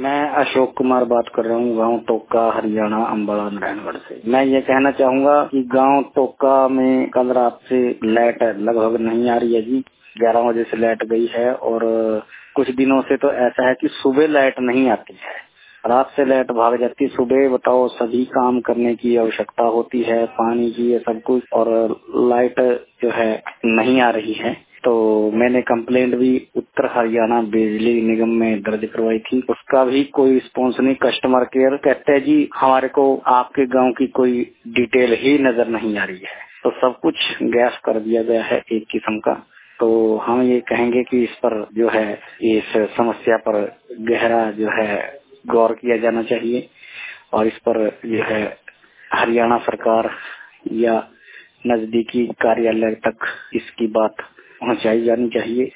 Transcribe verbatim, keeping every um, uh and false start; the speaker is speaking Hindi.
मैं अशोक कुमार बात कर रहा हूँ, गांव टोका, हरियाणा, अम्बाला, नारायणगढ़ से। मैं ये कहना चाहूंगा कि गांव टोका में कल रात से लाइट लगभग नहीं आ रही है जी। ग्यारह बजे से लाइट गई है और कुछ दिनों से तो ऐसा है कि सुबह लाइट नहीं आती है, रात से लाइट भाग जाती है। सुबह बताओ सभी काम करने की आवश्यकता होती है, पानी की, ये सब कुछ, और लाइट जो है नहीं आ रही है। तो मैंने कंप्लेंट भी उत्तर हरियाणा बिजली निगम में दर्ज करवाई थी, उसका भी कोई रिस्पॉन्स नहीं। कस्टमर केयर कहते हैं जी हमारे को आपके गांव की कोई डिटेल ही नजर नहीं आ रही है। तो सब कुछ गैस कर दिया गया है एक किस्म का। तो हम ये कहेंगे कि इस पर जो है, इस समस्या पर गहरा जो है गौर किया जाना चाहिए और इस पर जो है हरियाणा सरकार या नजदीकी कार्यालय तक इसकी बात पहुंचाई जानी चाहिए।